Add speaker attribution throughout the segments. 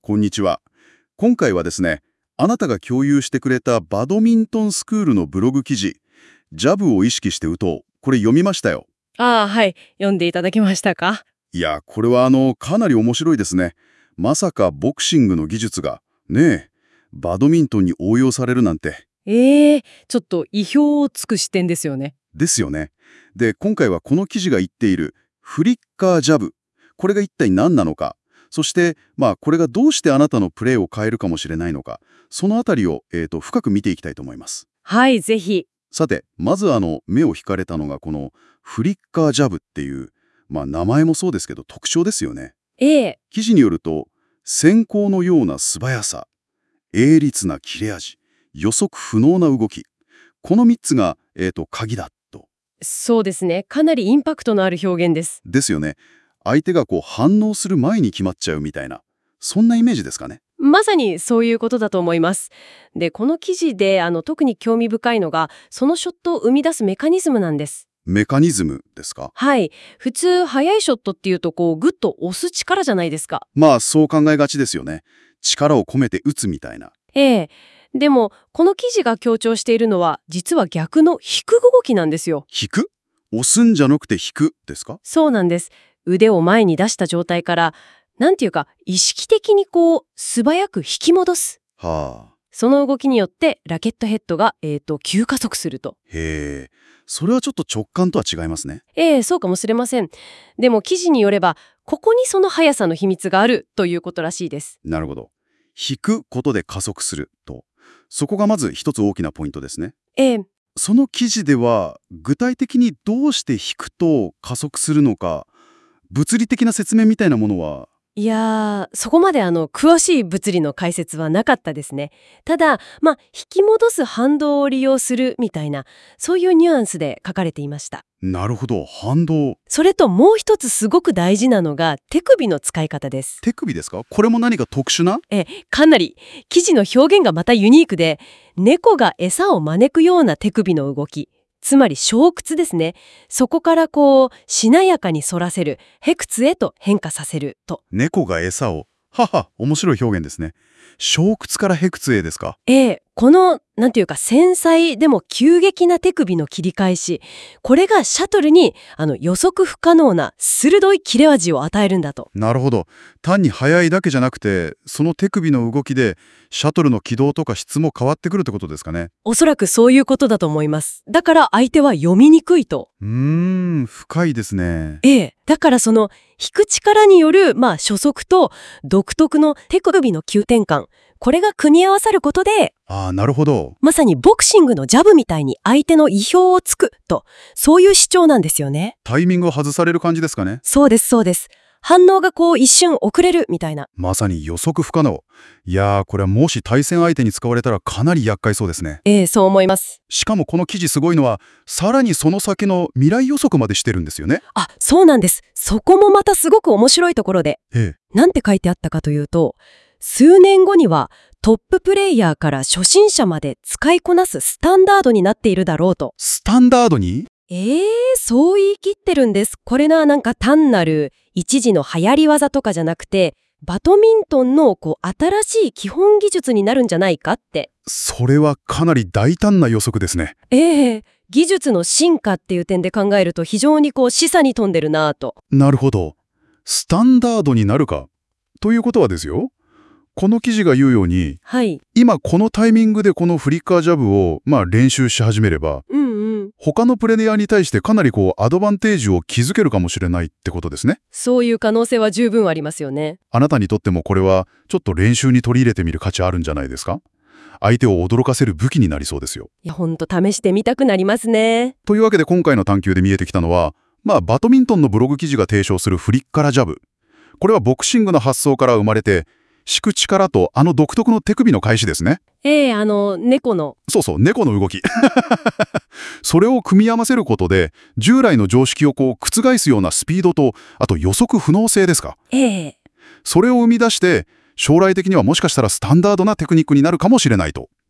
Speaker 1: こんにちは。今回はですね、あなたが共有してくれたバドミントンスクールのブログ記事、ジャブを意識して打とう。これ読みましたよ。
Speaker 2: ああ、はい。読んでいただけましたか？
Speaker 1: いや、これはかなり面白いですね。まさかボクシングの技術が、バドミントンに応用されるなんて。
Speaker 2: ちょっと意表をつく視点ですよね。
Speaker 1: ですよね。で、今回はこの記事が言っているフリッカージャブ。これが一体何なのか。そして、これがどうしてあなたのプレーを変えるかもしれないのか。そのあたりを、深く見ていきたいと思います。
Speaker 2: はい、ぜひ。
Speaker 1: さて、まず目を引かれたのがこのフリッカージャブっていう、名前もそうですけど特徴ですよね。記事によると、閃光のような素早さ、鋭利な切れ味、予測不能な動き。この3つが、鍵だと。
Speaker 2: そうですね。かなりインパクトのある表現です。
Speaker 1: ですよね。相手が反応する前に決まっちゃうみたいな、そんなイメージですかね。
Speaker 2: まさにそういうことだと思います。で、この記事で特に興味深いのが、そのショットを生み出すメカニズムなんです。
Speaker 1: メカニズムですか？
Speaker 2: はい。普通、速いショットっていうと、グッと押す力じゃないですか。
Speaker 1: そう考えがちですよね。力を込めて打つみたいな。
Speaker 2: でも、この記事が強調しているのは、実は逆の引く動きなんですよ。
Speaker 1: 引く？押すんじゃなくて引くですか？
Speaker 2: そうなんです。腕を前に出した状態から、なんていうか、意識的に素早く引き戻す。
Speaker 1: はあ。
Speaker 2: その動きによって、ラケットヘッドが、急加速すると。
Speaker 1: へえ。それはちょっと直感とは違いますね。
Speaker 2: そうかもしれません。でも記事によれば、ここにその速さの秘密があるということらしいです。
Speaker 1: なるほど。引くことで加速すると。そこがまず一つ大きなポイントですね。その記事では、具体的にどうして引くと加速するのか、物理的な説明みたいなものは。
Speaker 2: いやー、そこまで詳しい物理の解説はなかったですね。ただ、引き戻す反動を利用するみたいな、そういうニュアンスで書かれていました。
Speaker 1: なるほど、反動。
Speaker 2: それともう一つすごく大事なのが手首の使い方です。
Speaker 1: 手首ですか？これも何か特殊な？
Speaker 2: かなり。記事の表現がまたユニークで、猫が餌を招くような手首の動き。つまり小屈ですね。そこからしなやかに反らせる、へ屈へと変化させると。
Speaker 1: 猫が餌を。面白い表現ですね。小屈からへ屈へですか？
Speaker 2: この、なんていうか繊細でも急激な手首の切り返し、これがシャトルに予測不可能な鋭い切れ味を与えるんだと。
Speaker 1: なるほど。単に速いだけじゃなくて、その手首の動きでシャトルの軌道とか質も変わってくるってことですかね。
Speaker 2: おそらくそういうことだと思います。だから相手は読みにくいと。
Speaker 1: 深いですね。
Speaker 2: だからその引く力による初速と独特の手首の急転換、これが組み合わさることで、
Speaker 1: なるほど。
Speaker 2: まさにボクシングのジャブみたいに相手の意表をつくと、そういう主張なんですよね。
Speaker 1: タイミングを外される感じですかね。
Speaker 2: そうです、そうです。反応が一瞬遅れるみたいな。
Speaker 1: まさに予測不可能。いやー、これはもし対戦相手に使われたらかなり厄介そうですね。
Speaker 2: そう思います。
Speaker 1: しかもこの記事すごいのは、さらにその先の未来予測までしてるんですよね。
Speaker 2: そうなんです。そこもまたすごく面白いところで。なんて書いてあったかというと、数年後にはトッププレイヤーから初心者まで使いこなすスタンダードになっているだろうと。
Speaker 1: スタンダードに？
Speaker 2: そう言い切ってるんです。これなんか単なる一時の流行り技とかじゃなくて、バドミントンの新しい基本技術になるんじゃないかって。
Speaker 1: それはかなり大胆な予測ですね。
Speaker 2: 技術の進化っていう点で考えると非常に示唆に富んでるなぁと。
Speaker 1: なるほど。スタンダードになるか。ということはですよ。この記事が言うように、今このタイミングでこのフリッカージャブを練習し始めれば、他のプレイヤーに対してかなりアドバンテージを築けるかもしれないってことですね。
Speaker 2: そういう可能性は十分ありますよね。
Speaker 1: あなたにとってもこれはちょっと練習に取り入れてみる価値あるんじゃないですか？相手を驚かせる武器になりそうですよ。
Speaker 2: いや、ほんと試してみたくなりますね。
Speaker 1: というわけで今回の探究で見えてきたのは、バドミントンのブログ記事が提唱するフリッカージャブ。これはボクシングの発想から生まれて、引く力と独特の手首の返しですね。
Speaker 2: 猫の。
Speaker 1: そう、猫の動き。それを組み合わせることで、従来の常識を覆すようなスピードと、あと予測不能性ですか。それを生み出して、将来的にはもしかしたらスタンダードなテクニックになるかもしれないと。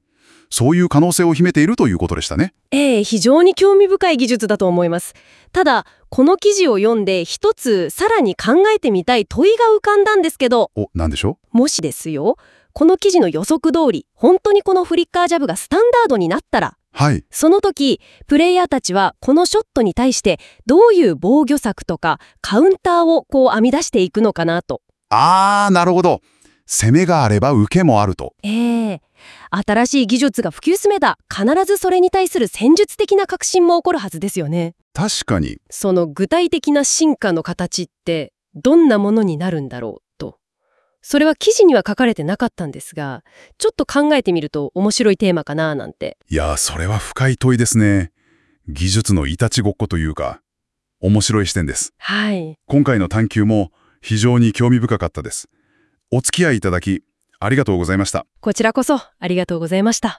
Speaker 1: そういう可能性を秘めているということでしたね。
Speaker 2: 非常に興味深い技術だと思います。ただ、この記事を読んで一つさらに考えてみたい問いが浮かんだんですけど、
Speaker 1: 何でしょ
Speaker 2: もしですよ、この記事の予測通り、本当にこのフリッカージャブがスタンダードになったら、
Speaker 1: はい。
Speaker 2: その時、プレイヤーたちはこのショットに対してどういう防御策とかカウンターを編み出していくのかなと。
Speaker 1: なるほど。攻めがあれば受けもあると。
Speaker 2: 新しい技術が普及すめば、必ずそれに対する戦術的な革新も起こるはずですよね。
Speaker 1: 確かに。
Speaker 2: その具体的な進化の形ってどんなものになるんだろうと。それは記事には書かれてなかったんですが、ちょっと考えてみると面白いテーマかななんて。
Speaker 1: いや、それは深い問いですね。技術のいたちごっこというか、面白い視点です。
Speaker 2: はい。
Speaker 1: 今回の探求も非常に興味深かったです。お付き合いいただき、ありがとうございました。
Speaker 2: こちらこそありがとうございました。